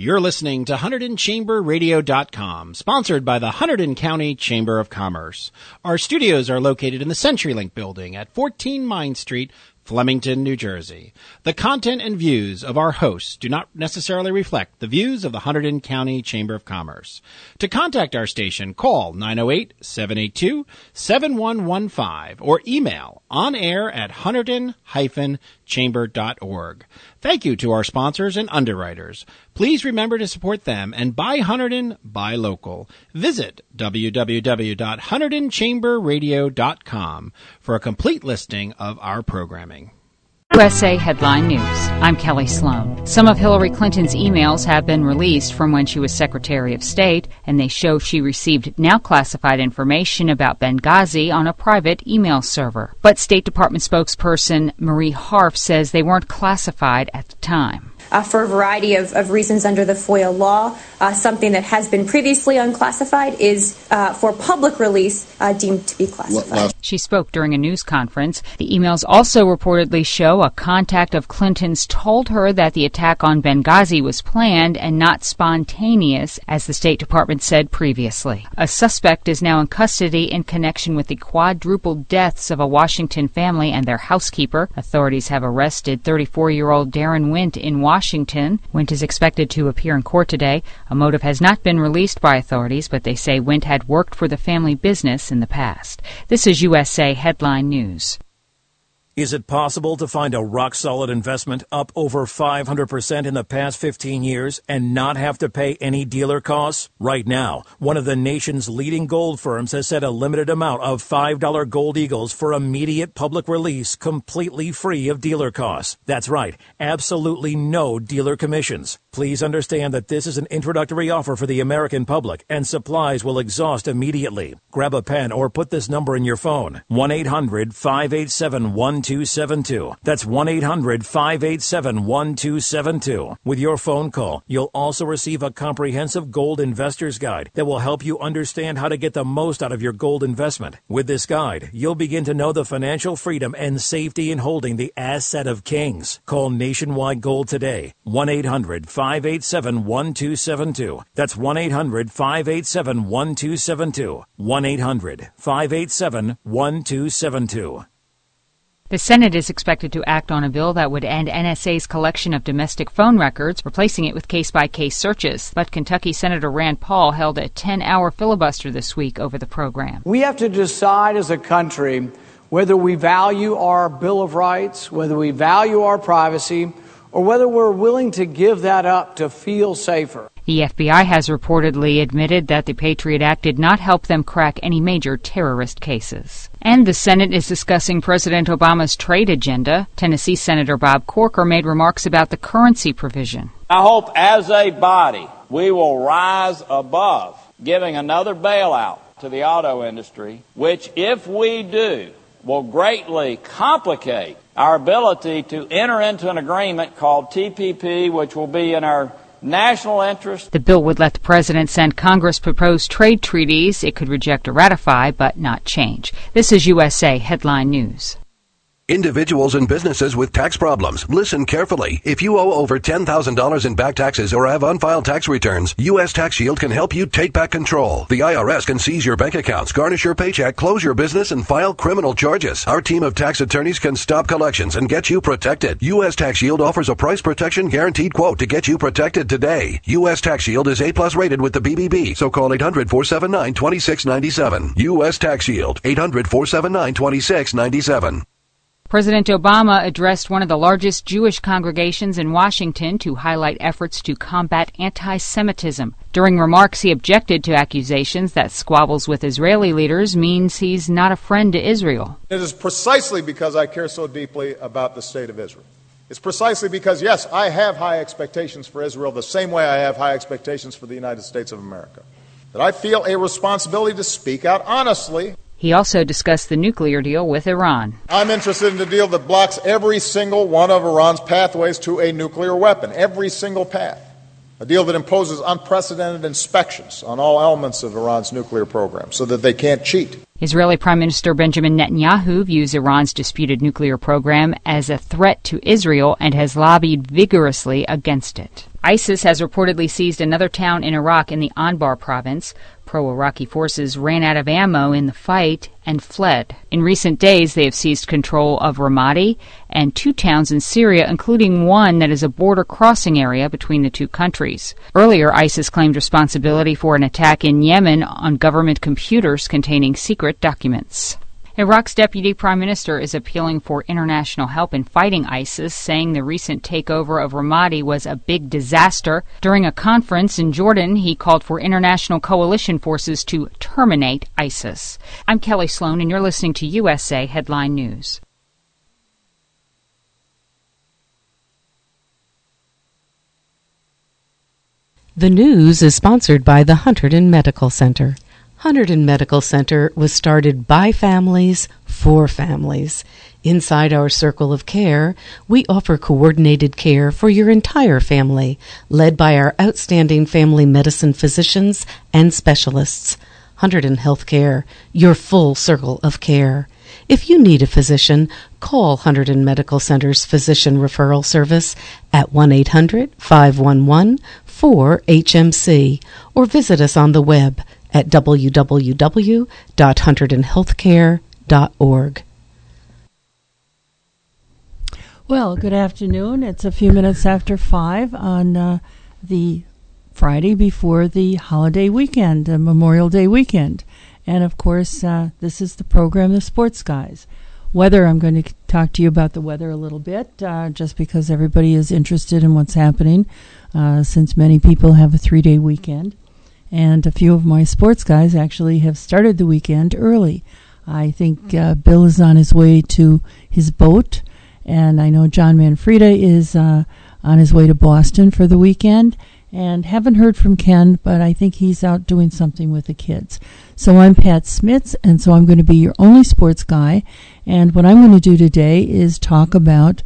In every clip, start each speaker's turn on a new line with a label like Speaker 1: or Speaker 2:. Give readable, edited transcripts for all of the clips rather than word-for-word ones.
Speaker 1: You're listening to HunterdonChamberRadio.com, sponsored by the Hunterdon County Chamber of Commerce. Our studios are located in the CenturyLink building at 14 Mine Street, Flemington, New Jersey. The content and views of our hosts do not necessarily reflect the views of the Hunterdon County Chamber of Commerce. To contact our station, call 908-782-7115 or email onair@hunterdon-chamber.org. Thank you to our sponsors and underwriters. Please remember to support them and buy Hunterdon, buy local. Visit www.HunterdonChamberRadio.com for a complete listing of our programming.
Speaker 2: USA Headline News. I'm Kelly Sloan. Some of Hillary Clinton's emails have been released from when she was Secretary of State, and they show she received now classified information about Benghazi on a private email server. But State Department spokesperson Marie Harf says they weren't classified at the time.
Speaker 3: For a variety of reasons under the FOIA law, something that has been previously unclassified is for public release deemed to be classified.
Speaker 2: She spoke during a news conference. The emails also reportedly show a contact of Clinton's told her that the attack on Benghazi was planned and not spontaneous, as the State Department said previously. A suspect is now in custody in connection with the quadruple deaths of a Washington family and their housekeeper. Authorities have arrested 34-year-old Darren Wint in Washington. Wint is expected to appear in court today. A motive has not been released by authorities, but they say Wint had worked for the family business in the past. This is USA Headline News.
Speaker 4: Is it possible to find a rock-solid investment up over 500% in the past 15 years and not have to pay any dealer costs? Right now, one of the nation's leading gold firms has set a limited amount of $5 gold eagles for immediate public release, completely free of dealer costs. That's right, absolutely no dealer commissions. Please understand that this is an introductory offer for the American public, and supplies will exhaust immediately. Grab a pen or put this number in your phone, 1-800-587-1272. That's 1-800-587-1272. With your phone call, you'll also receive a comprehensive gold investor's guide that will help you understand how to get the most out of your gold investment. With this guide, you'll begin to know the financial freedom and safety in holding the asset of kings. Call Nationwide Gold today, 1-800-587-1272. That's 1-800-587-1272. 1-800-587-1272.
Speaker 2: The Senate is expected to act on a bill that would end NSA's collection of domestic phone records, replacing it with case-by-case searches. But Kentucky Senator Rand Paul held a 10-hour filibuster this week over the program.
Speaker 5: We have to decide as a country whether we value our Bill of Rights, whether we value our privacy, or whether we're willing to give that up to feel safer.
Speaker 2: The FBI has reportedly admitted that the Patriot Act did not help them crack any major terrorist cases. And the Senate is discussing President Obama's trade agenda. Tennessee Senator Bob Corker made remarks about the currency provision.
Speaker 6: I hope as a body we will rise above giving another bailout to the auto industry, which, if we do, will greatly complicate our ability to enter into an agreement called TPP, which will be in our national interest.
Speaker 2: The bill would let the president send Congress proposed trade treaties it could reject or ratify, but not change. This is USA Headline News.
Speaker 7: Individuals and businesses with tax problems, listen carefully. If you owe over $10,000 in back taxes or have unfiled tax returns, U.S. Tax Shield can help you take back control. The IRS can seize your bank accounts, garnish your paycheck, close your business, and file criminal charges. Our team of tax attorneys can stop collections and get you protected. U.S. Tax Shield offers a price protection guaranteed quote to get you protected today. U.S. Tax Shield is A+ rated with the BBB, so call 800-479-2697. U.S. Tax Shield, 800-479-2697.
Speaker 2: President Obama addressed one of the largest Jewish congregations in Washington to highlight efforts to combat anti-Semitism. During remarks, he objected to accusations that squabbles with Israeli leaders means he's not a friend to Israel.
Speaker 8: It is precisely because I care so deeply about the state of Israel. It's precisely because, yes, I have high expectations for Israel the same way I have high expectations for the United States of America, that I feel a responsibility to speak out honestly.
Speaker 2: He also discussed the nuclear deal with Iran.
Speaker 8: I'm interested in a deal that blocks every single one of Iran's pathways to a nuclear weapon, every single path. A deal that imposes unprecedented inspections on all elements of Iran's nuclear program so that they can't cheat.
Speaker 2: Israeli Prime Minister Benjamin Netanyahu views Iran's disputed nuclear program as a threat to Israel and has lobbied vigorously against it. ISIS has reportedly seized another town in Iraq in the Anbar province. Pro-Iraqi forces ran out of ammo in the fight and fled. In recent days, they have seized control of Ramadi and 2 towns in Syria, including one that is a border crossing area between the two countries. Earlier, ISIS claimed responsibility for an attack in Yemen on government computers containing secret documents. Iraq's deputy prime minister is appealing for international help in fighting ISIS, saying the recent takeover of Ramadi was a big disaster. During a conference in Jordan, he called for international coalition forces to terminate ISIS. I'm Kelly Sloan, and you're listening to USA Headline News.
Speaker 9: The news is sponsored by the Hunterdon Medical Center. Hunterdon Medical Center was started by families for families. Inside our circle of care, we offer coordinated care for your entire family, led by our outstanding family medicine physicians and specialists. Hunterdon Healthcare, your full circle of care. If you need a physician, call Hunterdon Medical Center's Physician Referral Service at 1-800-511-4HMC or visit us on the web at www.hunterdonhealthcare.org.
Speaker 10: Well, good afternoon. It's a few minutes after 5 on the Friday before the holiday weekend, Memorial Day weekend. And, of course, this is the program, The Sports Guys. Weather, I'm going to talk to you about the weather a little bit, just because everybody is interested in what's happening, since many people have a 3-day weekend. And a few of my sports guys actually have started the weekend early. I think Bill is on his way to his boat, and I know John Manfreda is on his way to Boston for the weekend, and haven't heard from Ken, but I think he's out doing something with the kids. So I'm Pat Smits, and so I'm going to be your only sports guy, and what I'm going to do today is talk about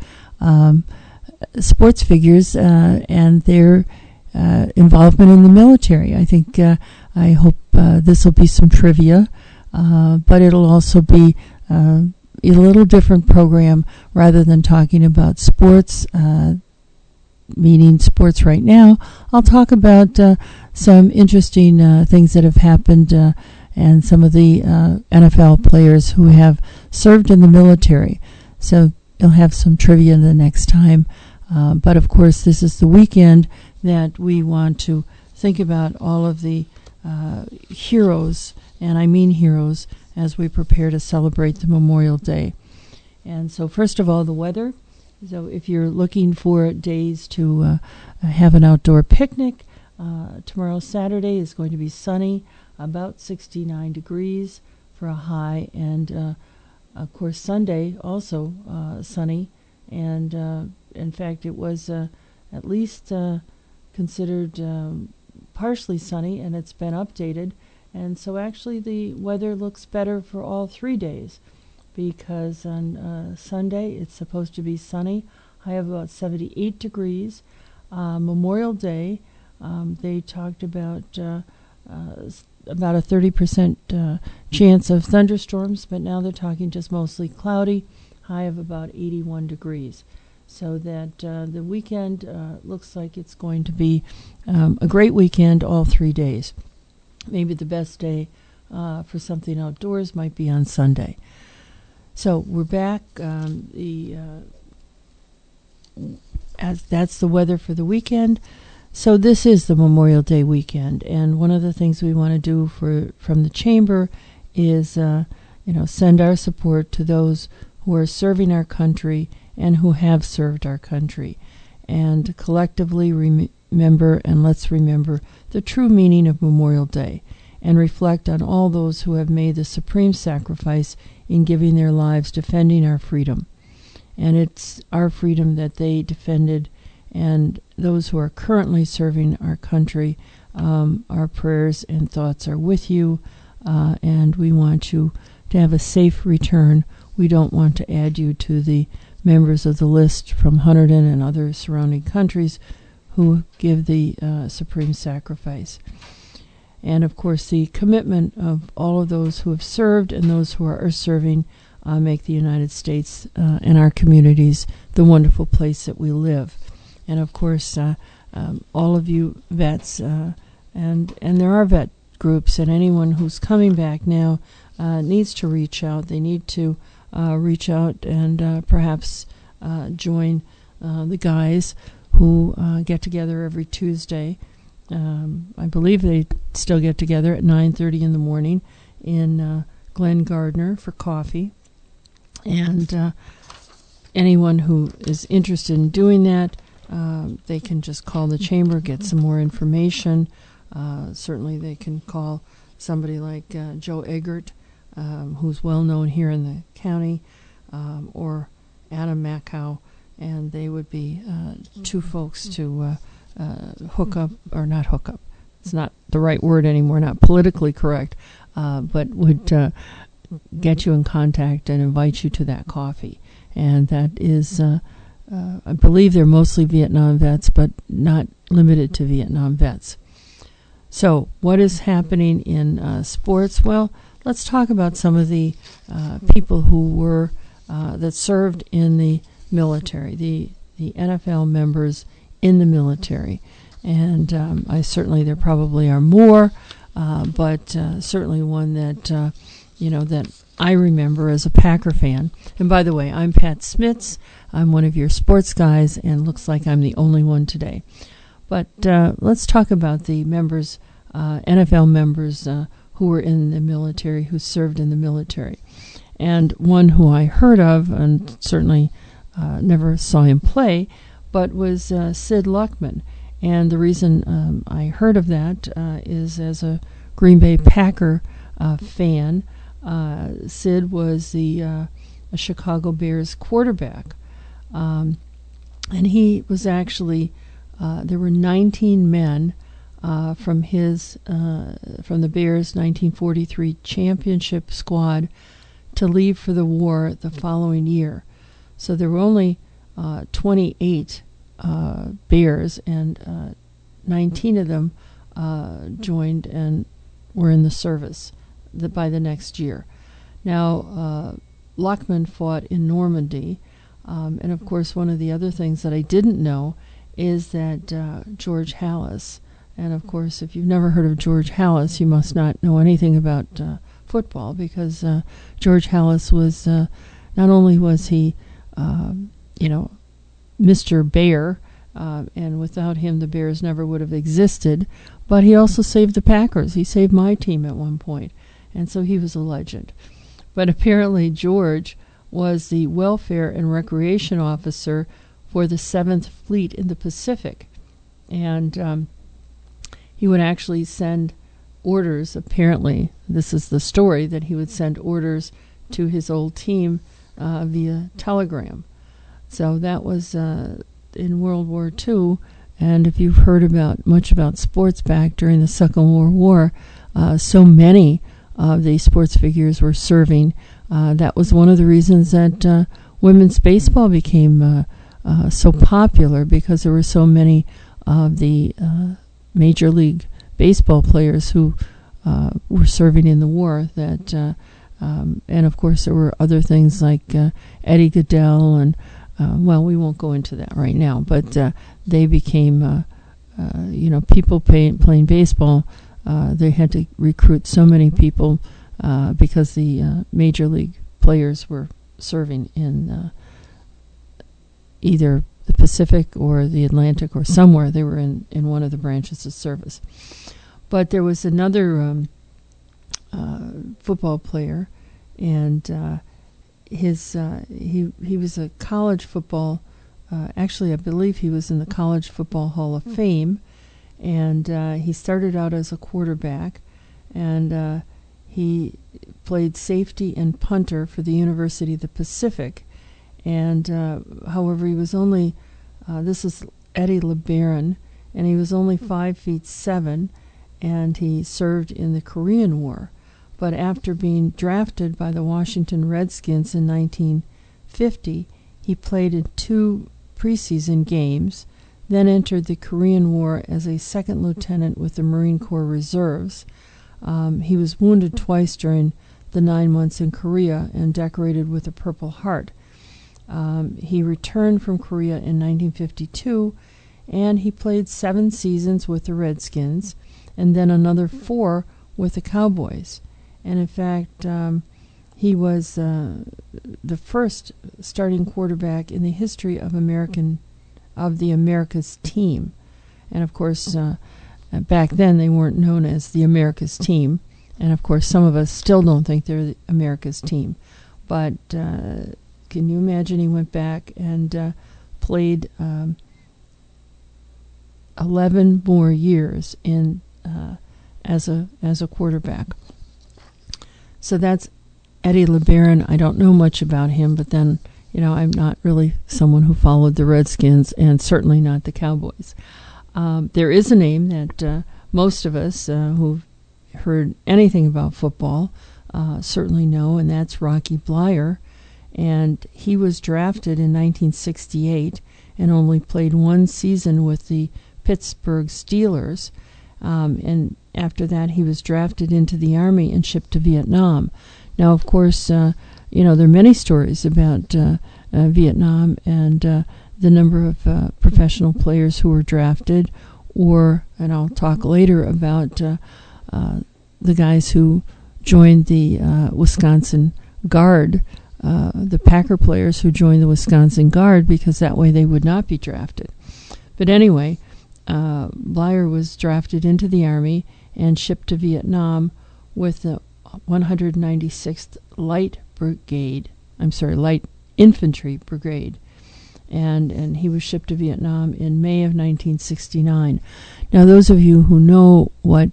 Speaker 10: sports figures and their involvement in the military. I think, I hope this will be some trivia, but it'll also be a little different program rather than talking about sports, meaning sports right now. I'll talk about some interesting things that have happened and some of the NFL players who have served in the military. So you'll have some trivia the next time. But of course, this is the weekend that we want to think about all of the heroes, and I mean heroes, as we prepare to celebrate the Memorial Day. And so first of all, the weather. So if you're looking for days to have an outdoor picnic, tomorrow Saturday is going to be sunny, about 69 degrees for a high, and of course Sunday also sunny, and in fact it was at least considered partially sunny, and it's been updated, and so actually the weather looks better for all 3 days, because on Sunday it's supposed to be sunny, high of about 78 degrees. Memorial Day, they talked about a 30% chance of thunderstorms, but now they're talking just mostly cloudy, high of about 81 degrees. So that the weekend looks like it's going to be a great weekend all 3 days. Maybe the best day for something outdoors might be on Sunday. So we're back. As that's the weather for the weekend. So this is the Memorial Day weekend, and one of the things we want to do from the chamber is, send our support to those who are serving our country and who have served our country, and collectively remember, and let's remember the true meaning of Memorial Day, and reflect on all those who have made the supreme sacrifice in giving their lives defending our freedom. And it's our freedom that they defended, and those who are currently serving our country, our prayers and thoughts are with you, and we want you to have a safe return. We don't want to add you to the members of the list from Hunterdon and other surrounding countries who give the supreme sacrifice. And of course, the commitment of all of those who have served and those who are serving make the United States and our communities the wonderful place that we live. And of course, all of you vets, and there are vet groups, and anyone who's coming back now needs to reach out. They need to reach out and perhaps join the guys who get together every Tuesday. I believe they still get together at 9:30 in the morning in Glen Gardner for coffee. And anyone who is interested in doing that, they can just call the chamber, get some more information. Certainly they can call somebody like Joe Eggert, who's well known here in the county, or Adam Mackow, and they would be two folks to hook up, or not hook up. It's not the right word anymore, not politically correct, but would get you in contact and invite you to that coffee. And that is, I believe they're mostly Vietnam vets, but not limited to Vietnam vets. So what is happening in sports? Well, let's talk about some of the people who were, that served in the military, the NFL members in the military. And there probably are more, but certainly one that, that I remember as a Packer fan. And by the way, I'm Pat Smits. I'm one of your sports guys, and looks like I'm the only one today. But let's talk about the members, NFL members who were in the military, who served in the military. And one who I heard of, and certainly never saw him play, but was Sid Luckman. And the reason I heard of that is as a Green Bay Packer fan. Sid was a Chicago Bears quarterback. And he was actually, there were 19 men from the Bears' 1943 championship squad to leave for the war the following year. So there were only 28 Bears, and 19 of them joined and were in the service by the next year. Now, Luckman fought in Normandy, and of course one of the other things that I didn't know is that George Halas, and of course if you've never heard of George Halas, you must not know anything about football, because George Halas was, not only was he, Mr. Bear, and without him the Bears never would have existed, but he also saved the Packers. He saved my team at one point, and so he was a legend. But apparently George was the welfare and recreation officer for the 7th Fleet in the Pacific, and he would actually send orders, apparently, this is the story, that he would send orders to his old team via telegram. So that was in World War II, and if you've heard much about sports back during the Second World War, so many of the sports figures were serving. That was one of the reasons that women's baseball became so popular, because there were so many of the Major League Baseball players who were serving in the war. That and of course there were other things like Eddie Goodell, and we won't go into that right now, but they became people playing baseball. They had to recruit so many people because the Major League players were serving in either the Pacific or the Atlantic or somewhere. They were in one of the branches of service. But there was another football player, and he was a college football. Actually, I believe he was in the College Football Hall of Fame, and he started out as a quarterback, and he played safety and punter for the University of the Pacific. And however, he was only, this is Eddie LeBaron, and he was only 5'7", and he served in the Korean War. But after being drafted by the Washington Redskins in 1950, he played in 2 preseason games, then entered the Korean War as a second lieutenant with the Marine Corps Reserves. He was wounded twice during the 9 months in Korea and decorated with a Purple Heart. He returned from Korea in 1952, and he played 7 seasons with the Redskins, and then another 4 with the Cowboys. And in fact, he was the first starting quarterback in the history of the America's team. And of course, back then they weren't known as the America's team. And of course, some of us still don't think they're the America's team. But can you imagine he went back and played 11 more years in as a quarterback. So that's Eddie LeBaron. I don't know much about him, but then, I'm not really someone who followed the Redskins and certainly not the Cowboys. There is a name that most of us who've heard anything about football certainly know, and that's Rocky Bleier. And he was drafted in 1968 and only played 1 season with the Pittsburgh Steelers. And after that, he was drafted into the Army and shipped to Vietnam. Now, of course, there are many stories about Vietnam and the number of professional players who were drafted, and I'll talk later about the guys who joined the Wisconsin Guard, the Packer players who joined the Wisconsin Guard, because that way they would not be drafted. But anyway, Bleier was drafted into the Army and shipped to Vietnam with the 196th Light Infantry Brigade. And he was shipped to Vietnam in May of 1969. Now, those of you who know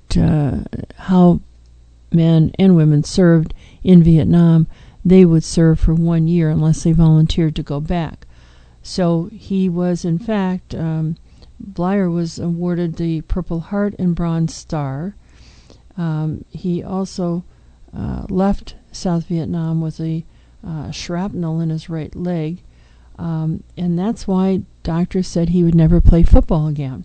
Speaker 10: how men and women served in Vietnam, they would serve for 1 year unless they volunteered to go back. So he was, in fact, Bleier was awarded the Purple Heart and Bronze Star. He also left South Vietnam with a shrapnel in his right leg, and that's why doctors said he would never play football again.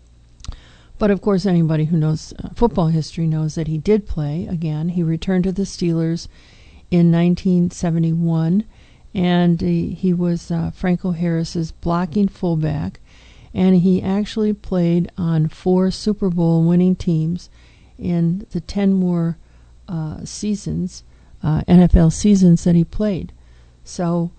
Speaker 10: But of course, anybody who knows football history knows that he did play again. He returned to the Steelers in 1971, and he was Franco Harris's blocking fullback, and he actually played on 4 Super Bowl winning teams in the 10 more seasons, NFL seasons that he played. So,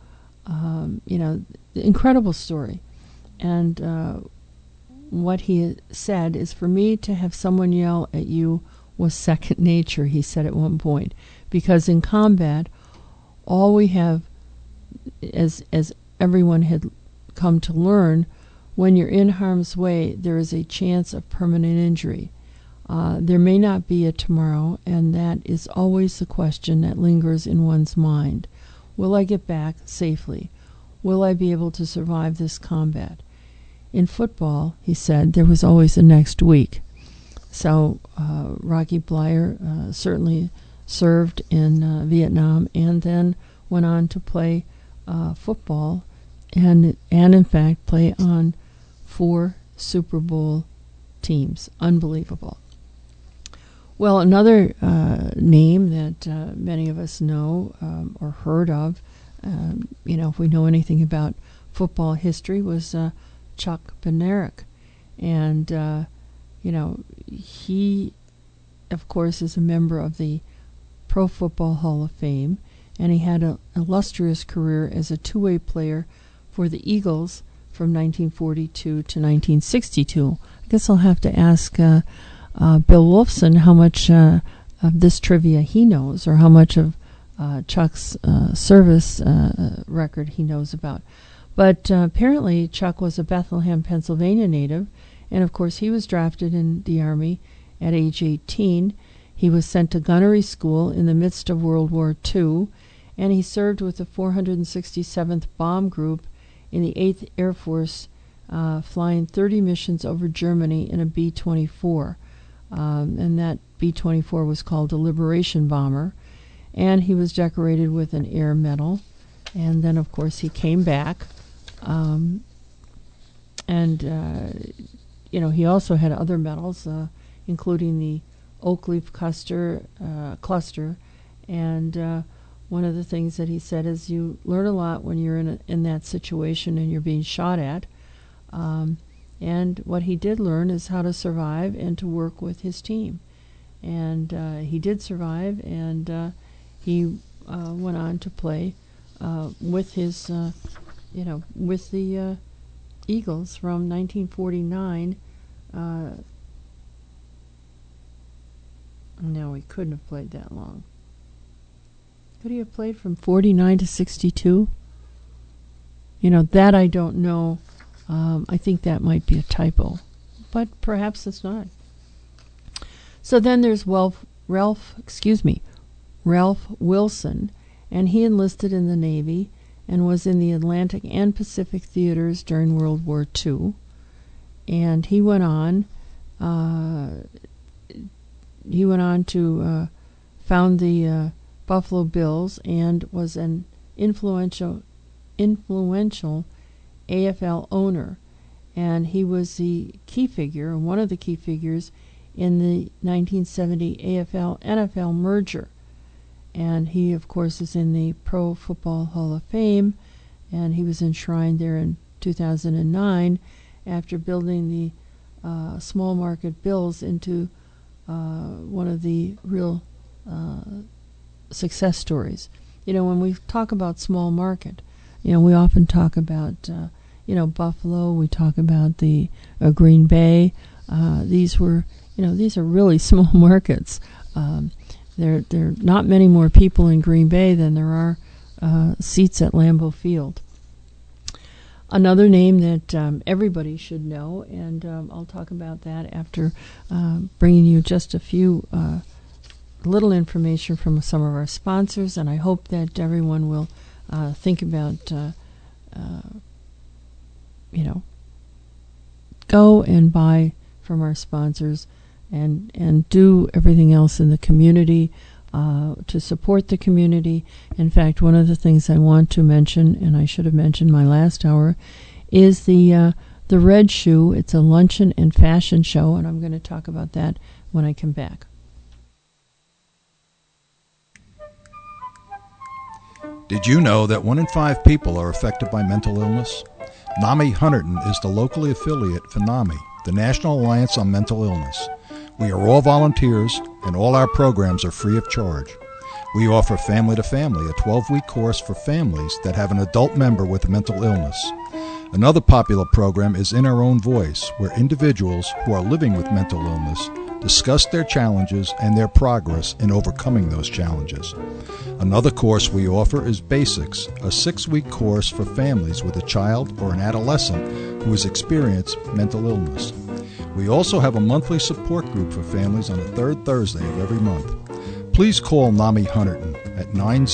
Speaker 10: incredible story. And what he said is, for me to have someone yell at you was second nature, he said at one point. Because in combat, all we have, as everyone had come to learn, when you're in harm's way, there is a chance of permanent injury. There may not be a tomorrow, and that is always the question that lingers in one's mind. Will I get back safely? Will I be able to survive this combat? In football, he said, there was always the next week. So Rocky Bleier certainly served in Vietnam and then went on to play football and in fact play on 4 Super Bowl teams. Unbelievable. Well, another name that many of us know or heard of, if we know anything about football history, was Chuck Bednarik. And, he, of course, is a member of the Pro Football Hall of Fame, and he had an illustrious career as a two-way player for the Eagles from 1942 to 1962. I guess I'll have to ask Bill Wolfson how much of this trivia he knows, or how much of Chuck's service record he knows about. But apparently Chuck was a Bethlehem, Pennsylvania native, and of course he was drafted in the Army at age 18. He was sent to gunnery school in the midst of World War II, and he served with the 467th Bomb Group in the 8th Air Force, flying 30 missions over Germany in a B-24. And that B-24 was called the Liberation Bomber. And he was decorated with an Air Medal. And then, of course, he came back. He also had other medals, including the Oak Leaf Cluster. And one of the things that he said is, you learn a lot when you're in that situation and you're being shot at. And what he did learn is how to survive and to work with his team. And he did survive, and he went on to play with his, with the Eagles from 1949. No, he couldn't have played that long. Could he have played from 49 to 62? That I don't know. I think that might be a typo, but perhaps it's not. So then there's Ralph Wilson, and he enlisted in the Navy and was in the Atlantic and Pacific theaters during World War II. And he went on to found the Buffalo Bills and was an influential AFL owner, and he was the key figure, one of the key figures in the 1970 AFL-NFL merger. And he, of course, is in the Pro Football Hall of Fame, and he was enshrined there in 2009 after building the small market Bills into one of the real success stories. When we talk about small market, we often talk about Buffalo. We talk about the Green Bay. These are really small markets. There are not many more people in Green Bay than there are seats at Lambeau Field. Another name that everybody should know, and I'll talk about that after bringing you just a few little information from some of our sponsors, and I hope that everyone will think about, go and buy from our sponsors and do everything else in the community to support the community. In fact, one of the things I want to mention, and I should have mentioned my last hour, is the Red Shoe. It's a luncheon and fashion show, and I'm going to talk about that when I come back.
Speaker 11: Did you know that 1 in 5 people are affected by mental illness? NAMI Hunterdon is the locally affiliate for NAMI, the National Alliance on Mental Illness. We are all volunteers, and all our programs are free of charge. We offer Family to Family, a 12-week course for families that have an adult member with a mental illness. Another popular program is In Our Own Voice, where individuals who are living with mental illness discuss their challenges and their progress in overcoming those challenges. Another course we offer is Basics, a 6-week course for families with a child or an adolescent who has experienced mental illness. We also have a monthly support group for families on the third Thursday of every month. Please call NAMI Hunterdon at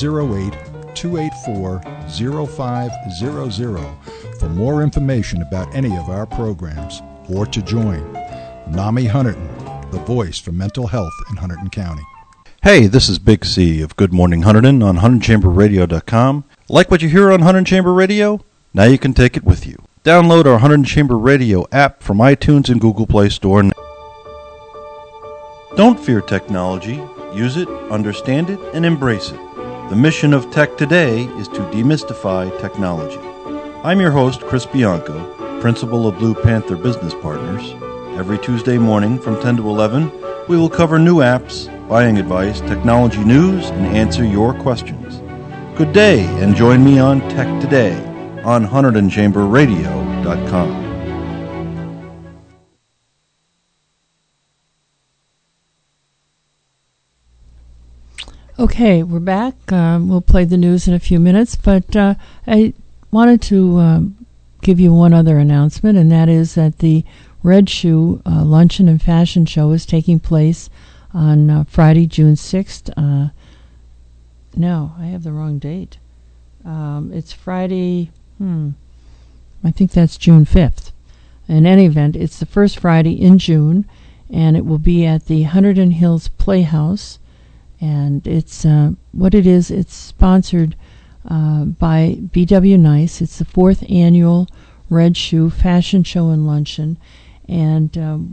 Speaker 11: 908-284-0500 for more information about any of our programs or to join. NAMI Hunterdon, the voice for mental health in Hunterdon County.
Speaker 12: Hey, this is Big C of Good Morning Hunterdon on HunterdonChamberRadio.com. Like what you hear on Hunterdon Chamber Radio? Now you can take it with you. Download our Hunterdon Chamber Radio app from iTunes and Google Play Store. Don't fear technology. Use it, understand it, and embrace it. The mission of Tech Today is to demystify technology. I'm your host, Chris Bianco, principal of Blue Panther Business Partners. Every Tuesday morning from 10 to 11, we will cover new apps, buying advice, technology news, and answer your questions. Good day, and join me on Tech Today on HunterdonChamberRadio.com.
Speaker 10: Okay, we're back. We'll play the news in a few minutes, but I wanted to give you one other announcement, and that is that the Red Shoe Luncheon and Fashion Show is taking place on Friday, June 6th. No, I have the wrong date. It's Friday, I think that's June 5th. In any event, it's the first Friday in June, and it will be at the Hunterdon Hills Playhouse. And it's what it is. It's sponsored by B.W. Nice. It's the 4th annual Red Shoe Fashion Show and Luncheon, and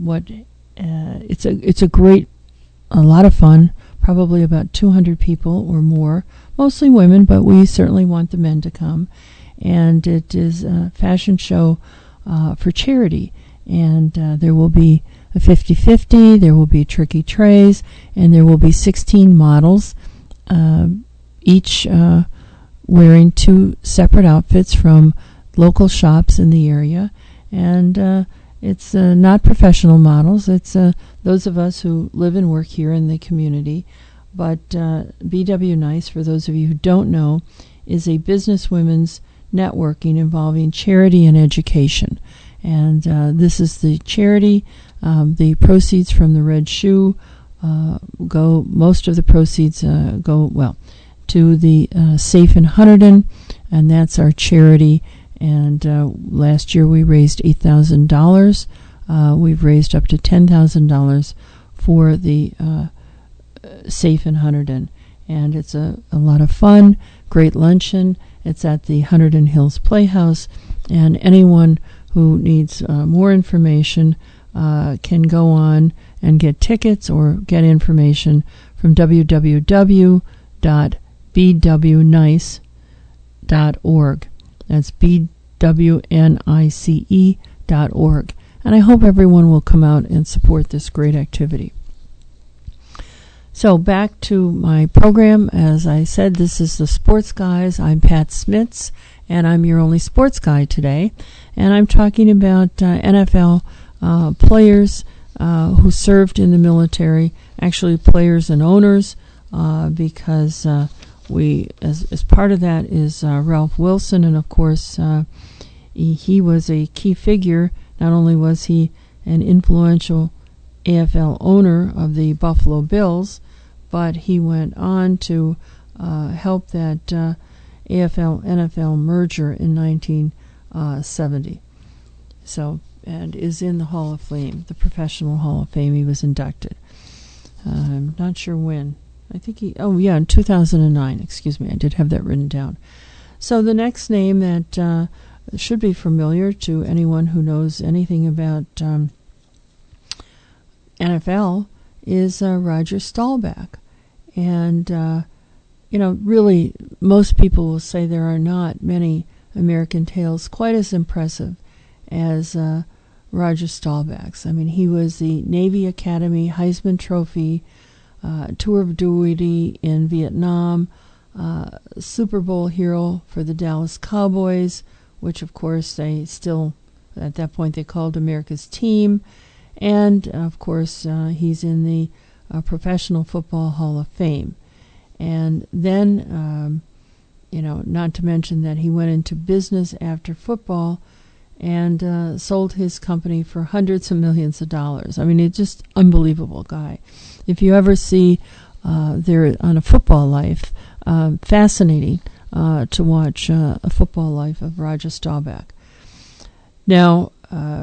Speaker 10: it's a lot of fun. Probably about 200 people or more, mostly women, but we certainly want the men to come. And it is a fashion show for charity, and there will be a 50-50, there will be tricky trays, and there will be 16 models, each wearing 2 separate outfits from local shops in the area. And it's not professional models. It's those of us who live and work here in the community. But BW Nice, for those of you who don't know, is a business women's networking involving charity and education. And this is the charity. The proceeds from the Red Shoe most of the proceeds go to the Safe in Hunterdon, and that's our charity. And last year we raised $8,000. We've raised up to $10,000 for the Safe in Hunterdon. And it's a lot of fun, great luncheon. It's at the Hunterdon Hills Playhouse. And anyone who needs more information can go on and get tickets or get information from www.bwnice.org. That's bwnice.org. And I hope everyone will come out and support this great activity. So back to my program. As I said, this is the Sports Guys. I'm Pat Smits, and I'm your only sports guy today. And I'm talking about NFL players who served in the military, actually players and owners, because we, as part of that is Ralph Wilson, and of course he was a key figure. Not only was he an influential AFL owner of the Buffalo Bills, but he went on to help that AFL-NFL merger in 1970. So, and is in the Hall of Fame, the Professional Hall of Fame. He was inducted. I'm not sure when. I think in 2009. Excuse me, I did have that written down. So the next name that should be familiar to anyone who knows anything about NFL is Roger Staubach. And, really, most people will say there are not many American tales quite as impressive as Roger Staubach's. I mean, he was the Navy Academy Heisman Trophy, tour of duty in Vietnam, Super Bowl hero for the Dallas Cowboys, which, of course, they still, at that point, they called America's team. And, of course, he's in the Professional Football Hall of Fame. And then, not to mention that he went into business after football and sold his company for hundreds of millions of dollars. I mean, he's just unbelievable guy. If you ever see there on A Football Life, fascinating to watch A Football Life of Roger Staubach. Now,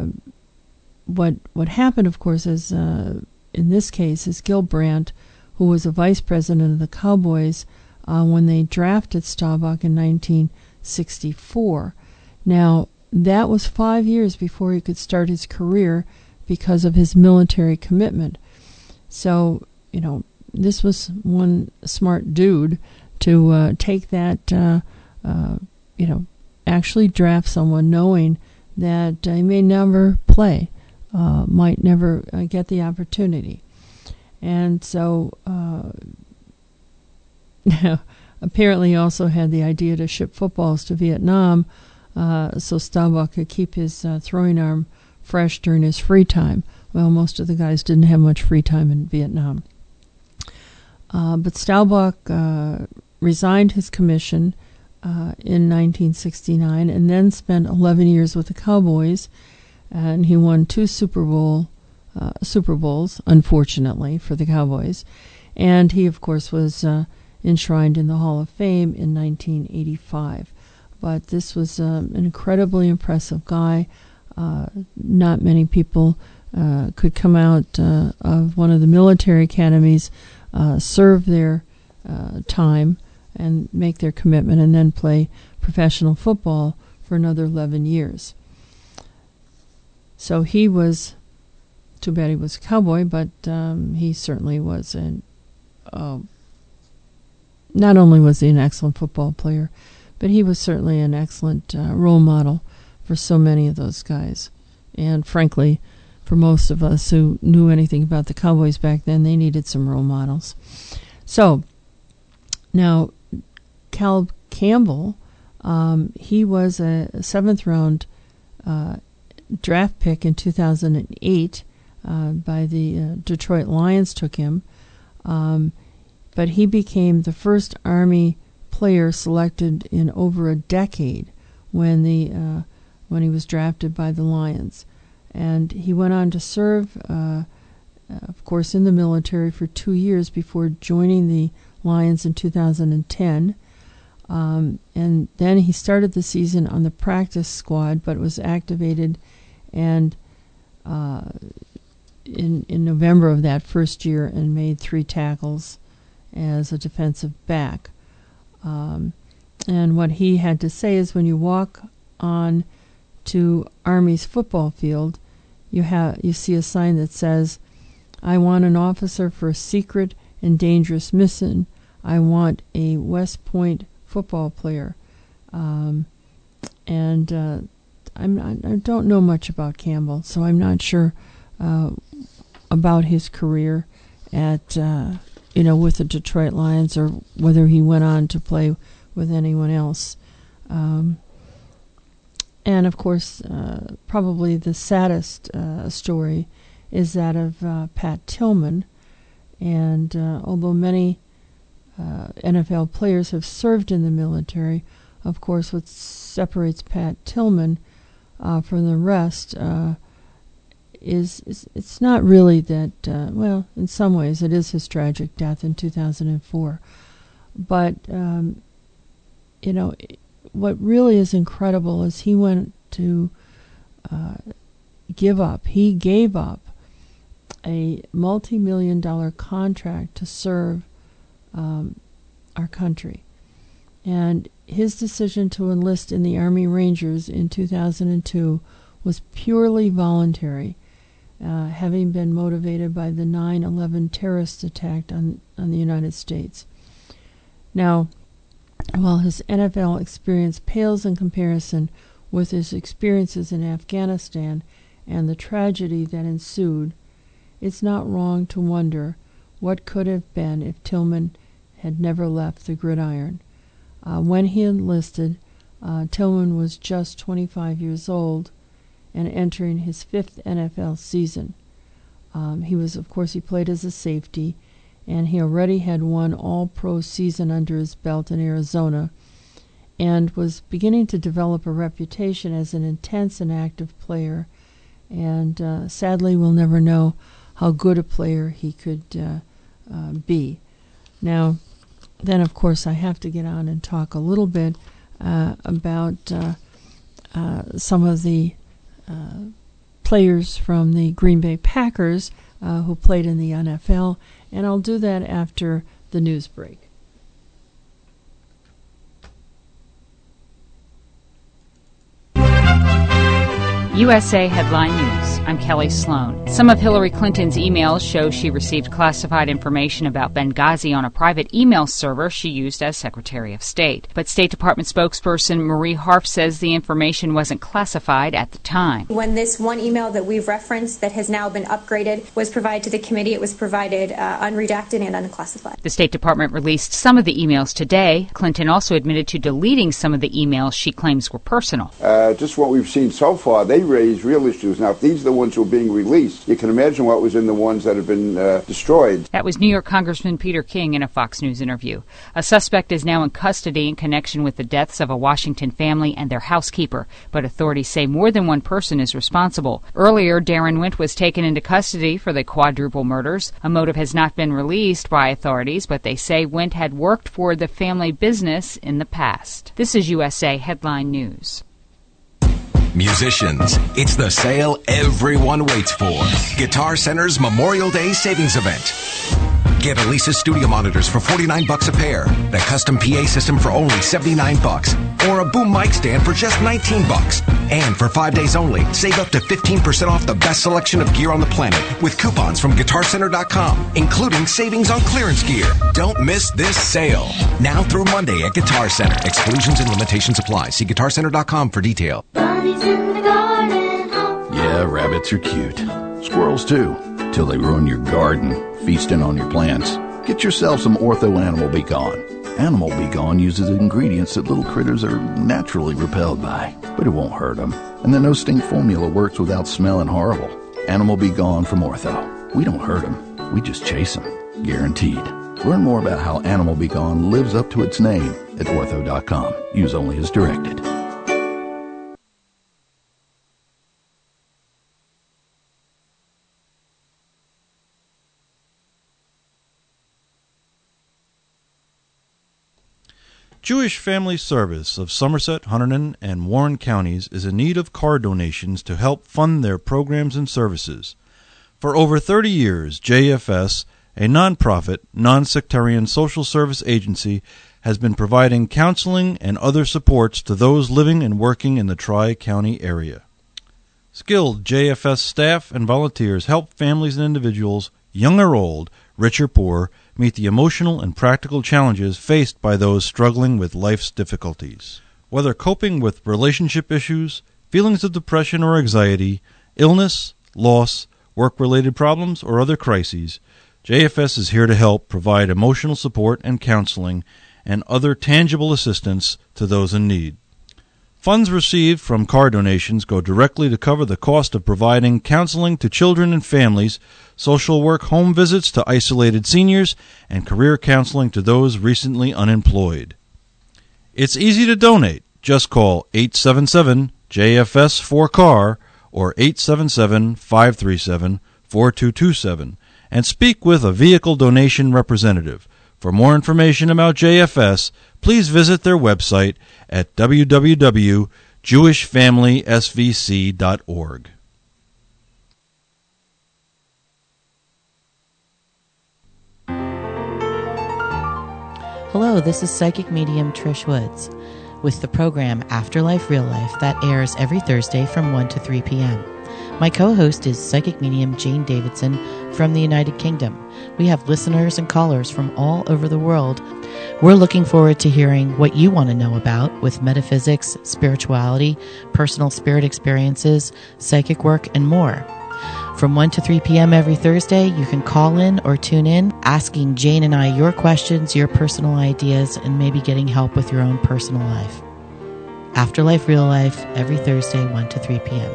Speaker 10: what happened, of course, is in this case is Gil Brandt, who was a vice president of the Cowboys when they drafted Staubach in 1964. Now, that was 5 years before he could start his career because of his military commitment. So, this was one smart dude to take that, actually draft someone knowing that he may never play, might never get the opportunity. And so, apparently he also had the idea to ship footballs to Vietnam so Staubach could keep his throwing arm fresh during his free time. Well, most of the guys didn't have much free time in Vietnam. But Staubach resigned his commission in 1969 and then spent 11 years with the Cowboys, and he won 2 Super Bowls, unfortunately, for the Cowboys. And he, of course, was enshrined in the Hall of Fame in 1985. But this was an incredibly impressive guy. Not many people could come out of one of the military academies, serve their time, and make their commitment, and then play professional football for another 11 years. So he was, too bad he was a Cowboy, but he certainly was not only was he an excellent football player, but he was certainly an excellent role model for so many of those guys And frankly, for most of us who knew anything about the Cowboys back then, they needed some role models. So, now, Caleb Campbell, he was a 7th-round draft pick in 2008 by the Detroit Lions took him. But he became the first Army player selected in over a decade when he was drafted by the Lions. And he went on to serve, of course, in the military for 2 years before joining the Lions in 2010. And then he started the season on the practice squad, but was activated and in November of that first year and made 3 tackles as a defensive back. And what he had to say is, when you walk on to Army's football field, you see a sign that says, "I want an officer for a secret and dangerous mission. I want a West Point football player." I don't know much about Campbell, so I'm not sure about his career at with the Detroit Lions, or whether he went on to play with anyone else. And of course, probably the saddest story is that of Pat Tillman. And although many NFL players have served in the military, of course, what separates Pat Tillman from the rest is it's not really that, well, in some ways it is his tragic death in 2004. But, what really is incredible is he went to give up. He gave up a multi-million-dollar contract to serve our country. And his decision to enlist in the Army Rangers in 2002 was purely voluntary, having been motivated by the 9/11 terrorist attack on the United States. Now, while his NFL experience pales in comparison with his experiences in Afghanistan and the tragedy that ensued, it's not wrong to wonder what could have been if Tillman had never left the gridiron. When he enlisted, Tillman was just 25 years old and entering his 5th NFL season. He played as a safety, and he already had one all-pro season under his belt in Arizona, and was beginning to develop a reputation as an intense and active player. And sadly, we'll never know how good a player he could be. Now, then, of course, I have to get on and talk a little bit about some of the players from the Green Bay Packers who played in the NFL, and I'll do that after the news break.
Speaker 2: USA Headline News. I'm Kelly Sloan. Some of Hillary Clinton's emails show she received classified information about Benghazi on a private email server she used as Secretary of State. But State Department spokesperson Marie Harf says the information wasn't classified at the time.
Speaker 3: When this one email that we've referenced that has now been upgraded was provided to the committee, it was provided unredacted and unclassified.
Speaker 2: The State Department released some of the emails today. Clinton also admitted to deleting some of the emails she claims were personal.
Speaker 13: Just what we've seen so far, they raise real issues. Now, if these are the ones who are being released, you can imagine what was in the ones that have been destroyed.
Speaker 2: That was New York Congressman Peter King in a Fox News interview. A suspect is now in custody in connection with the deaths of a Washington family and their housekeeper, but authorities say more than one person is responsible. Earlier, Darren Wint was taken into custody for the quadruple murders. A motive has not been released by authorities, but they say Wint had worked for the family business in the past. This is USA Headline News.
Speaker 14: Musicians, it's the sale everyone waits for. Guitar Center's Memorial Day Savings Event. Get Alesis studio monitors for $49 a pair, the custom PA system for only $79, or a boom mic stand for just $19. And for 5 days only, save up to 15% off the best selection of gear on the planet with coupons from GuitarCenter.com, including savings on clearance gear. Don't miss this sale. Now through Monday at Guitar Center. Exclusions and limitations apply. See GuitarCenter.com for detail.
Speaker 15: Bunny's in the garden.
Speaker 14: Yeah,
Speaker 15: Yeah, rabbits are cute. Squirrels too, till they ruin your garden, feasting on your plants. Get yourself some Ortho Animal Be Gone. Animal Be Gone uses ingredients that little critters are naturally repelled by, but it won't hurt them. And the no-stink formula works without smelling horrible. Animal Be Gone from Ortho. We don't hurt them, we just chase them. Guaranteed. Learn more about how Animal Be Gone lives up to its name at ortho.com. Use only as directed.
Speaker 12: Jewish Family Service of Somerset, Hunterdon, and Warren counties is in need of car donations to help fund their programs and services. For over 30 years, JFS, a non-profit, non-sectarian social service agency, has been providing counseling and other supports to those living and working in the Tri-County area. Skilled JFS staff and volunteers help families and individuals, young or old, rich or poor, meet the emotional and practical challenges faced by those struggling with life's difficulties. Whether coping with relationship issues, feelings of depression or anxiety, illness, loss, work-related problems, or other crises, JFS is here to help provide emotional support and counseling and other tangible assistance to those in need. Funds received from car donations go directly to cover the cost of providing counseling to children and families, social work home visits to isolated seniors, and career counseling to those recently unemployed. It's easy to donate. Just call 877-JFS-4CAR or 877-537-4227 and speak with a vehicle donation representative. For more information about JFS, please visit their website at www.jewishfamilysvc.org.
Speaker 16: Hello, this is psychic medium Trish Woods with the program Afterlife Real Life that airs every Thursday from 1 to 3 p.m. My co-host is psychic medium Jane Davidson from the United Kingdom. We have listeners and callers from all over the world. We're looking forward to hearing what you want to know about with metaphysics, spirituality, personal spirit experiences, psychic work, and more. From 1 to 3 p.m. every Thursday, you can call in or tune in, asking Jane and I your questions, your personal ideas, and maybe getting help with your own personal life. Afterlife Real Life, every Thursday, 1 to 3 p.m.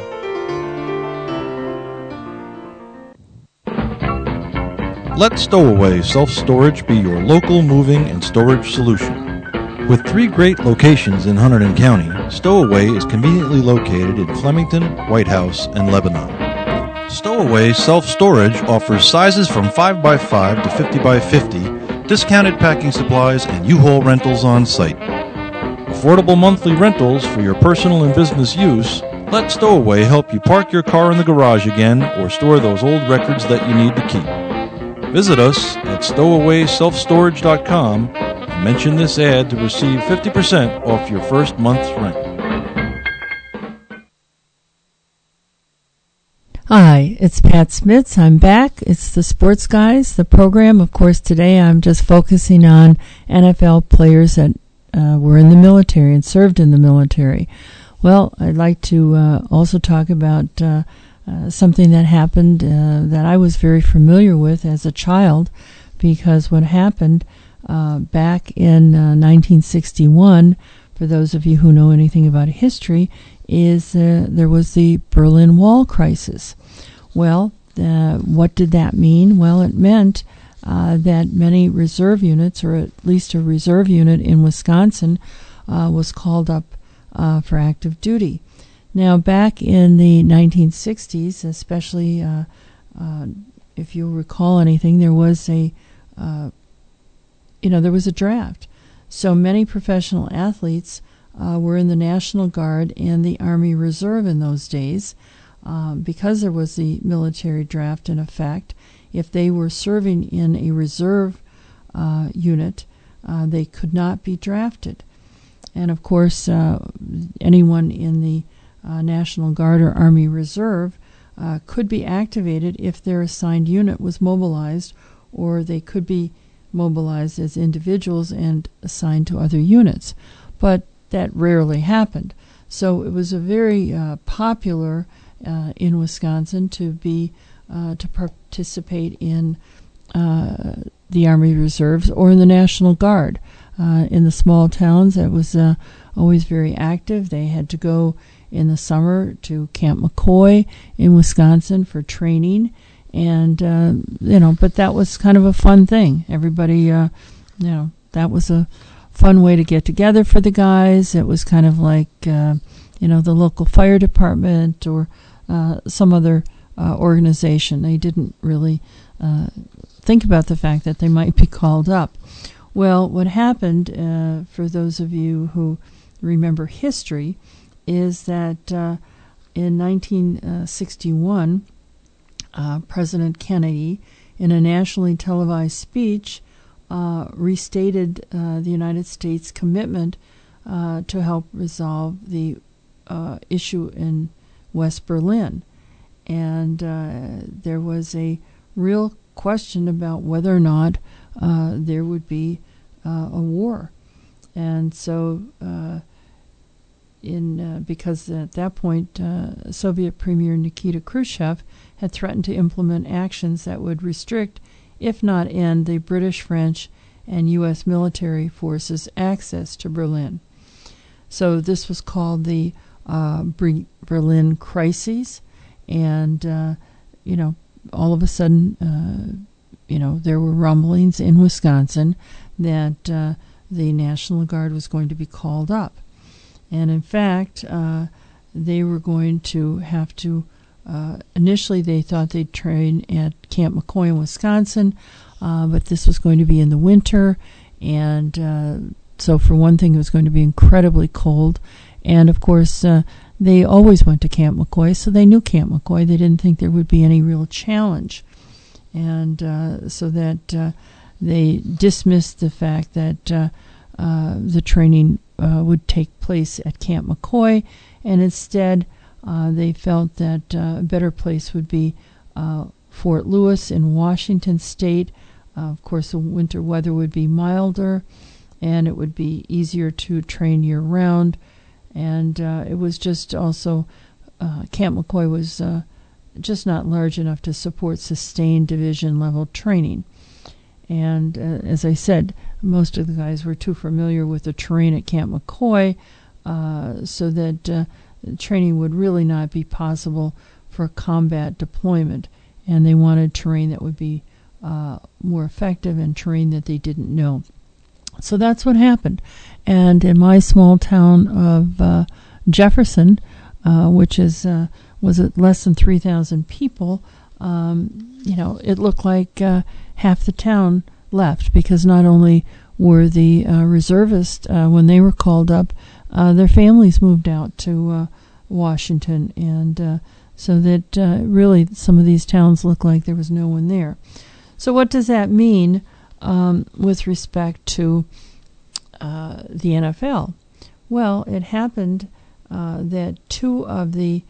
Speaker 12: Let Stowaway Self-Storage be your local moving and storage solution. With 3 great locations in Hunterdon County, Stowaway is conveniently located in Flemington, White House, and Lebanon. Stowaway Self-Storage offers sizes from 5x5 to 50x50, discounted packing supplies, and U-Haul rentals on site. Affordable monthly rentals for your personal and business use. Let Stowaway help you park your car in the garage again or store those old records that you need to keep. Visit us at stowawayselfstorage.com and mention this ad to receive 50% off your first month's rent.
Speaker 10: Hi, it's Pat Smits. I'm back. It's the Sports Guys, the program. Of course, today I'm just focusing on NFL players that were in the military and served in the military. Well, I'd like to also talk about something that happened that I was very familiar with as a child, because what happened back in 1961, for those of you who know anything about history, is there was the Berlin Wall crisis. Well, what did that mean? Well, it meant that many reserve units, or at least a reserve unit in Wisconsin, was called up for active duty. Now, back in the 1960s, especially if you recall anything, there was a draft. So many professional athletes were in the National Guard and the Army Reserve in those days. Because there was the military draft in effect, if they were serving in a reserve unit, they could not be drafted. And of course, anyone in the National Guard or Army Reserve could be activated if their assigned unit was mobilized, or they could be mobilized as individuals and assigned to other units. But that rarely happened. So it was a very popular in Wisconsin to participate in the Army Reserves or in the National Guard. In the small towns, it was always very active. They had to go in the summer to Camp McCoy in Wisconsin for training, and but that was kind of a fun thing. Everybody, that was a fun way to get together for the guys. It was kind of like the local fire department or some other organization. They didn't really think about the fact that they might be called up. Well, what happened, for those of you who remember history, is that in 1961, President Kennedy, in a nationally televised speech, restated the United States' commitment to help resolve the issue in West Berlin. And there was a real question about whether or not there would be a war. And so because at that point Soviet Premier Nikita Khrushchev had threatened to implement actions that would restrict, if not end, the British, French, and U.S. military forces' access to Berlin. So this was called the Berlin Crisis, and all of a sudden, there were rumblings in Wisconsin that the National Guard was going to be called up. And in fact, they were going to have to, initially they thought they'd train at Camp McCoy in Wisconsin, but this was going to be in the winter. And so for one thing, it was going to be incredibly cold. And of course, they always went to Camp McCoy, so they knew Camp McCoy. They didn't think there would be any real challenge. And so that they dismissed the fact that the training would take place at Camp McCoy, and instead they felt that a better place would be Fort Lewis in Washington State. Of course, the winter weather would be milder, and it would be easier to train year-round. And it was just also, Camp McCoy was just not large enough to support sustained division-level training. And as I said, most of the guys were too familiar with the terrain at Camp McCoy, so that training would really not be possible for combat deployment. And they wanted terrain that would be more effective and terrain that they didn't know. So that's what happened. And in my small town of Jefferson, which was at less than 3,000 people, it looked like half the town left, because not only were the reservists, when they were called up, their families moved out to Washington, and so that really some of these towns looked like there was no one there. So what does that mean with respect to the NFL? Well, it happened that two of the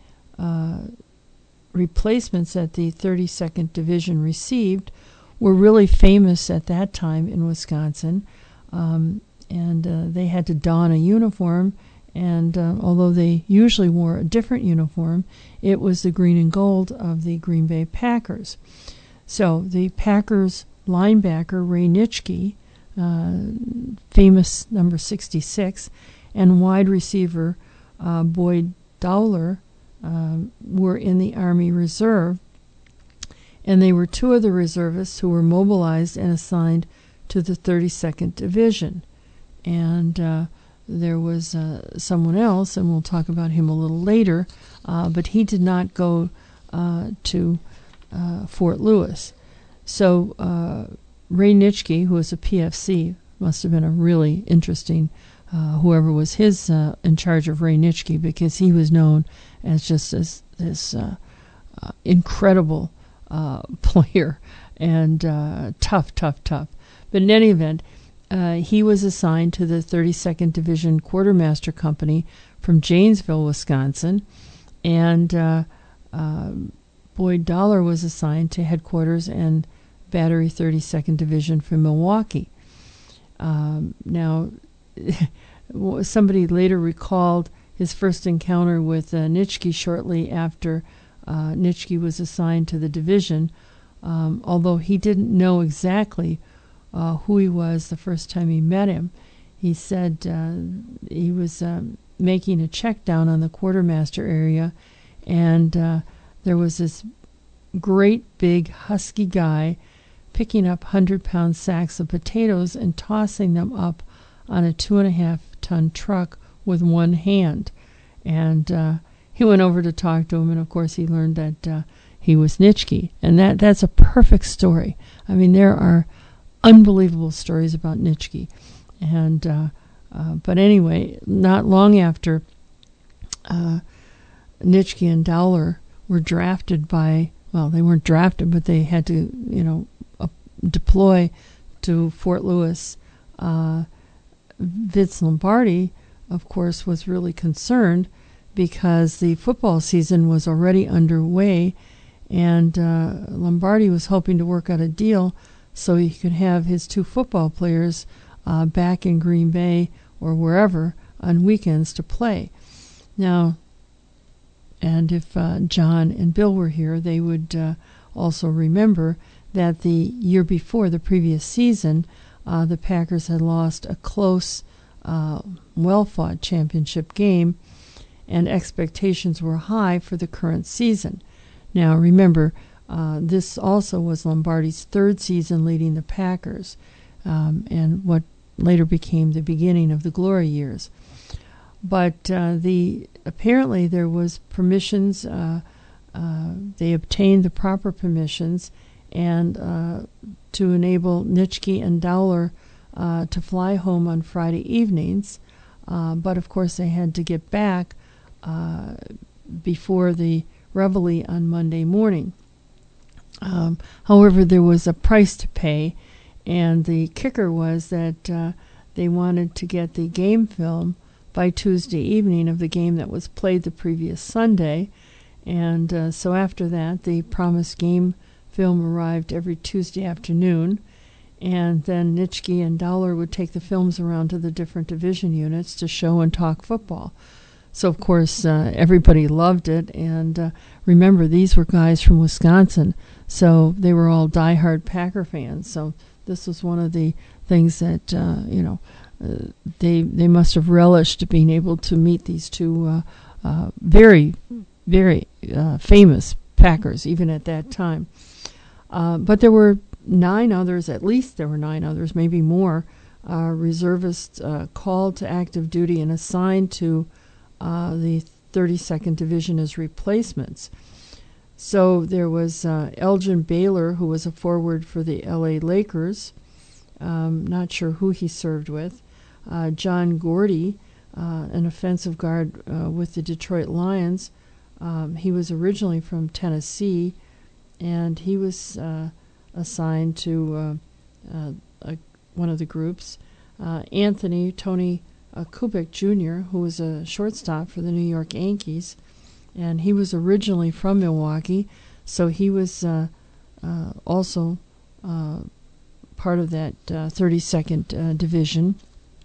Speaker 10: replacements that the 32nd Division received were really famous at that time in Wisconsin, and they had to don a uniform, and although they usually wore a different uniform, it was the green and gold of the Green Bay Packers. So the Packers linebacker, Ray Nitschke, famous number 66, and wide receiver Boyd Dowler were in the Army Reserve, and they were two of the reservists who were mobilized and assigned to the 32nd Division. And there was someone else, and we'll talk about him a little later, but he did not go to Fort Lewis. So Ray Nitschke, who was a PFC, must have been a really interesting, whoever was his in charge of Ray Nitschke, because he was known as just this incredible player and tough. But in any event, he was assigned to the 32nd Division Quartermaster Company from Janesville, Wisconsin, and Boyd Dowler was assigned to headquarters and Battery 32nd Division from Milwaukee. Now, somebody later recalled his first encounter with Nitschke shortly after Nitschke was assigned to the division, although he didn't know exactly who he was the first time he met him. He said he was making a check down on the quartermaster area, and there was this great big husky guy picking up 100-pound sacks of potatoes and tossing them up on a 2.5-ton truck with one hand. And he went over to talk to him, and of course he learned that he was Nitschke. And that's a perfect story. I mean, there are unbelievable stories about Nitschke. And but anyway, not long after Nitschke and Dowler were drafted by, well, they weren't drafted, but they had to, deploy to Fort Lewis. Vince Lombardi, of course, was really concerned because the football season was already underway, and Lombardi was hoping to work out a deal so he could have his 2 football players back in Green Bay or wherever on weekends to play. Now, and if John and Bill were here, they would also remember that the year before, the previous season, the Packers had lost a close, well-fought championship game, and expectations were high for the current season. Now, remember, this also was Lombardi's 3rd season leading the Packers, and what later became the beginning of the glory years. But apparently there was permissions. They obtained the proper permissions, and to enable Nitschke and Dowler to fly home on Friday evenings. But of course they had to get back before the reveille on Monday morning. However, there was a price to pay, and the kicker was that they wanted to get the game film by Tuesday evening of the game that was played the previous Sunday. And so after that, the promised game film arrived every Tuesday afternoon, and then Nitschke and Dowler would take the films around to the different division units to show and talk football. So, of course, everybody loved it, and remember, these were guys from Wisconsin, so they were all diehard Packer fans. So this was one of the things that, they must have relished being able to meet these 2 very, very famous Packers, even at that time. But there were 9 others, at least there were 9 others, maybe more, reservists called to active duty and assigned to the 32nd Division as replacements. So there was Elgin Baylor, who was a forward for the L.A. Lakers. Not sure who he served with. John Gordy, an offensive guard with the Detroit Lions. He was originally from Tennessee, and he was assigned to one of the groups. Tony Kubik Jr., who was a shortstop for the New York Yankees, and he was originally from Milwaukee, so he was also part of that 32nd Division.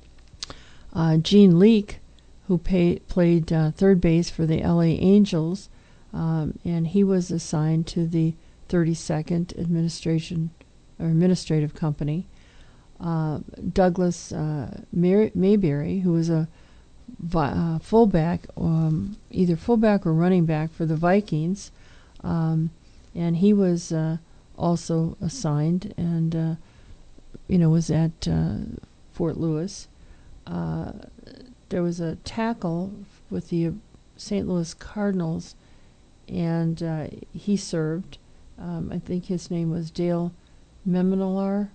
Speaker 10: Gene Leake, who played third base for the L.A. Angels, and he was assigned to the 32nd Administrative Company. Douglas Mayberry, who was a fullback, either fullback or running back for the Vikings, and he was also assigned and was at Fort Lewis. There was a tackle with the St. Louis Cardinals, and he served. I think his name was Dale Memenolar.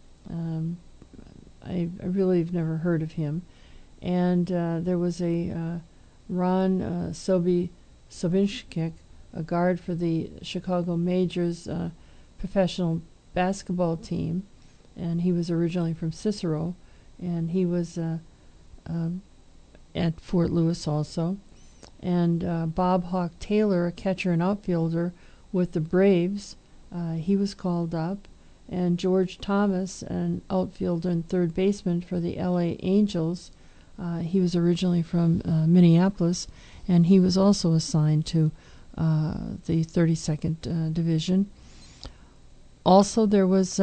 Speaker 10: I really have never heard of him. And there was a Ron Sobinskik, a guard for the Chicago Majors professional basketball team, and he was originally from Cicero, and he was at Fort Lewis also. And Bob Hawk Taylor, a catcher and outfielder with the Braves, he was called up. And George Thomas, an outfielder and third baseman for the L.A. Angels, he was originally from Minneapolis, and he was also assigned to the 32nd Division. Also, there was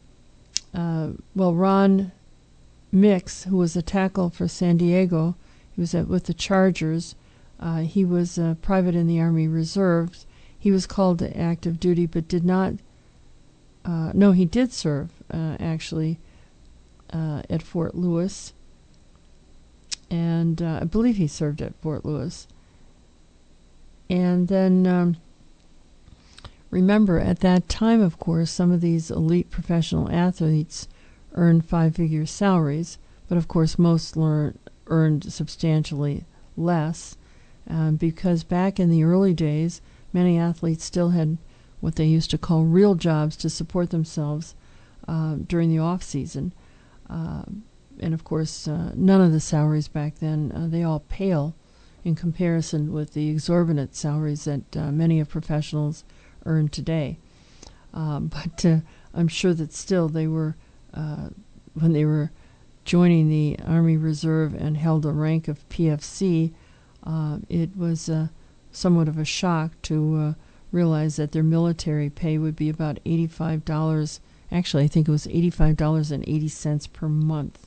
Speaker 10: Ron Mix, who was a tackle for San Diego. He was with the Chargers. He was a private in the Army Reserves. He was called to active duty, but did not. No, he did serve actually at Fort Lewis, and I believe he served at Fort Lewis. And then remember, at that time, of course, some of these elite professional athletes earned 5-figure salaries, but of course most earned substantially less, because back in the early days, many athletes still had what they used to call real jobs to support themselves during the off season. And of course, none of the salaries back then, they all pale in comparison with the exorbitant salaries that many of professionals earn today. But I'm sure that still they were, when they were joining the Army Reserve and held a rank of PFC, it was somewhat of a shock to realize that their military pay would be about $85. Actually, I think it was $85.80 per month.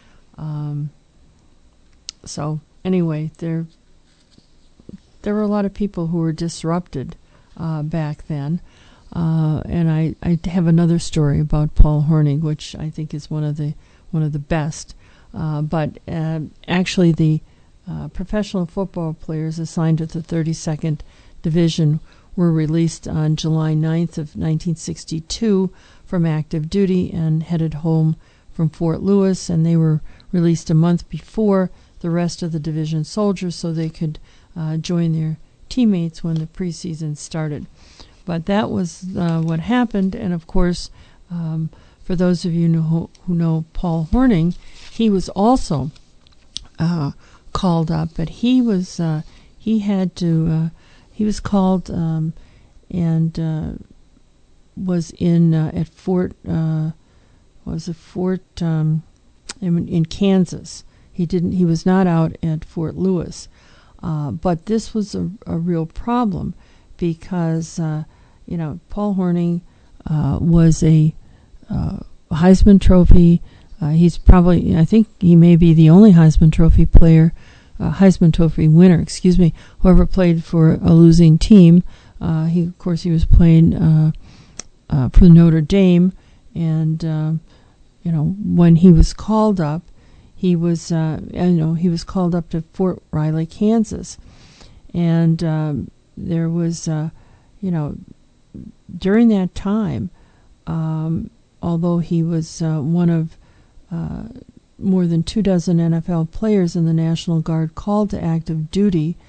Speaker 10: So anyway, there were a lot of people who were disrupted back then. And I have another story about Paul Hornung, which I think is one of the best. But actually, the professional football players assigned to the 32nd Division were released on July 9th of 1962 from active duty and headed home from Fort Lewis, and they were released a month before the rest of the division soldiers so they could join their teammates when the preseason started. But that was what happened, and of course, for those of you who know Paul Hornung, he was also called up, but he was called and was in at Fort in Kansas. He was not out at Fort Lewis, but this was a real problem because Paul Hornung was a Heisman Trophy. He's probably, I think he may be the only Heisman Trophy winner, who ever played for a losing team. He was playing for Notre Dame, and when he was called up, he was called up to Fort Riley, Kansas, and there was during that time, although he was one of more than 24 NFL players in the National Guard called to active duty,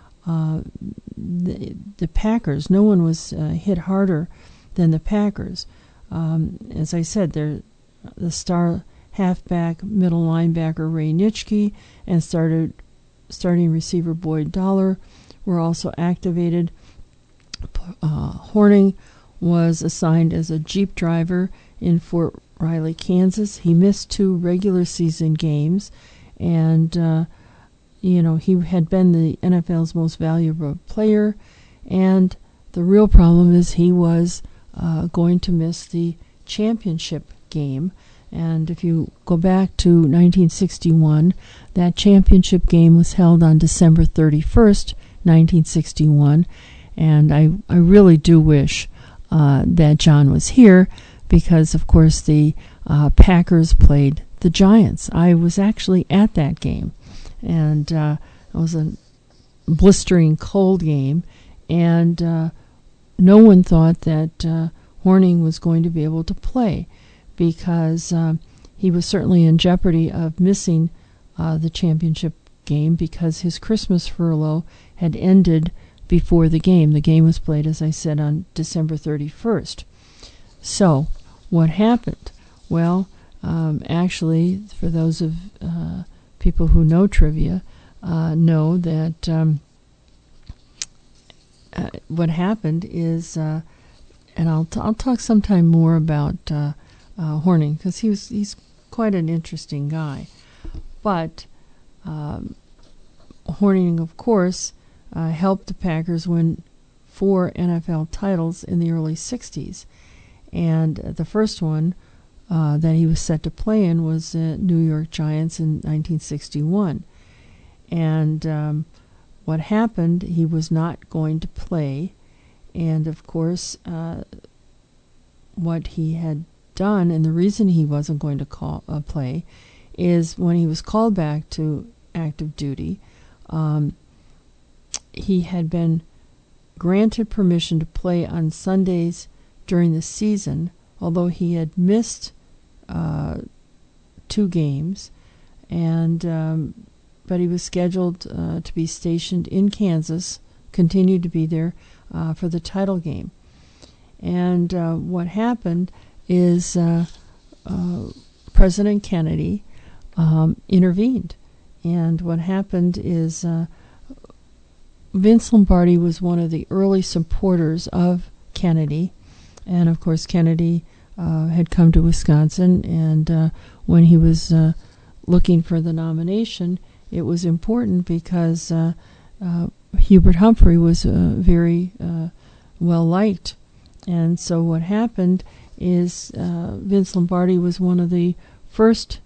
Speaker 10: the Packers, no one was hit harder than the Packers. As I said, the star halfback, middle linebacker Ray Nitschke and starting receiver Boyd Dollar were also activated. Hornung was assigned as a Jeep driver in Fort Riley, Kansas. He missed 2 regular season games, and he had been the NFL's most valuable player, and the real problem is he was going to miss the championship game. And if you go back to 1961, that championship game was held on December 31st, 1961, and I really do wish that John was here, because, of course, the Packers played the Giants. I was actually at that game, and it was a blistering cold game, and no one thought that Hornung was going to be able to play, because he was certainly in jeopardy of missing the championship game because his Christmas furlough had ended before the game. The game was played, as I said, on December 31st. So, what happened? Well, actually, for those of people who know trivia, know that what happened is, and I'll talk sometime more about Hornung, because he's quite an interesting guy. But Hornung, of course, helped the Packers win 4 NFL titles in the early 60s. And the first one that he was set to play in was New York Giants in 1961. And what happened, he was not going to play. And, of course, what he had done, and the reason he wasn't going to play, is when he was called back to active duty, he had been granted permission to play on Sundays during the season, although he had missed 2 games, and but he was scheduled to be stationed in Kansas, continued to be there for the title game. And what happened is President Kennedy intervened. And what happened is Vince Lombardi was one of the early supporters of Kennedy. And, of course, Kennedy had come to Wisconsin, and when he was looking for the nomination, it was important because Hubert Humphrey was very well-liked. And so what happened is Vince Lombardi was one of the first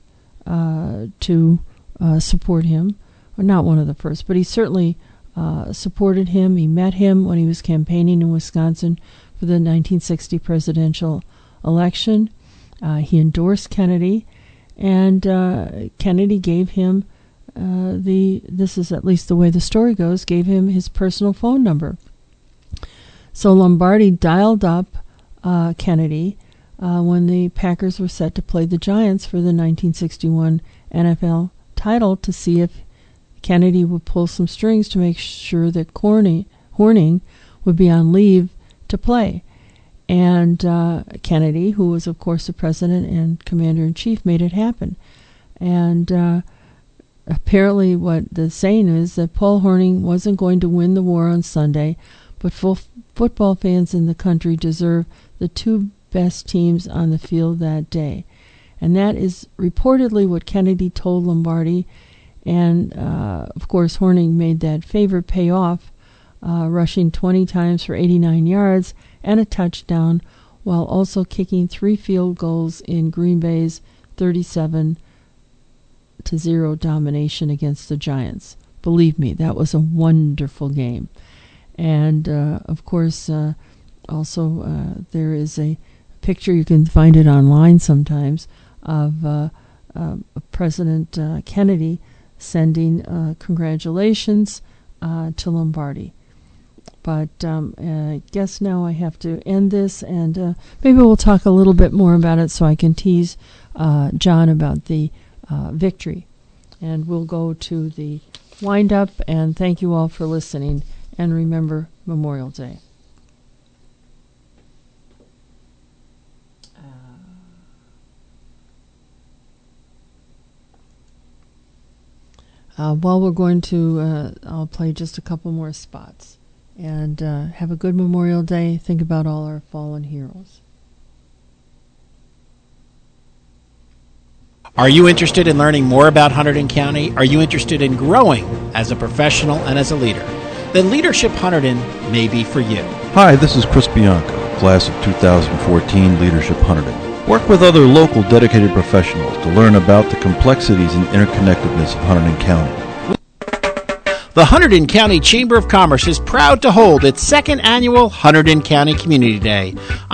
Speaker 10: to support him. Or not one of the first, but he certainly supported him. He met him when he was campaigning in Wisconsin for the 1960 presidential election. He endorsed Kennedy, and Kennedy gave him this is at least the way the story goes, gave him his personal phone number. So Lombardi dialed up Kennedy when the Packers were set to play the Giants for the 1961 NFL title to see if Kennedy would pull some strings to make sure that Horning would be on leave to play. And Kennedy, who was, of course, the president and commander-in-chief, made it happen. And apparently what the saying is that Paul Horning wasn't going to win the war on Sunday, but football fans in the country deserve the 2 best teams on the field that day. And that is reportedly what Kennedy told Lombardi. And, of course, Horning made that favor pay off, rushing 20 times for 89 yards and a touchdown, while also kicking 3 field goals in Green Bay's 37-0 domination against the Giants. Believe me, that was a wonderful game. And, of course, also there is a picture, you can find it online sometimes, of President Kennedy sending congratulations to Lombardi. But I guess now I have to end this, and maybe we'll talk a little bit more about it so I can tease John about the victory. And we'll go to the wind-up, and thank you all for listening. And remember Memorial Day. While we're going to, I'll play just a couple more spots. And have a good Memorial Day. Think about all our fallen heroes.
Speaker 1: Are you interested in learning more about Hunterdon County? Are you interested in growing as a professional and as a leader? Then Leadership Hunterdon may be for you.
Speaker 12: Hi, this is Chris Bianco, class of 2014 Leadership Hunterdon. Work with other local dedicated professionals to learn about the complexities and interconnectedness of Hunterdon County.
Speaker 1: The Hunterdon County Chamber of Commerce is proud to hold its 2nd annual Hunterdon County Community Day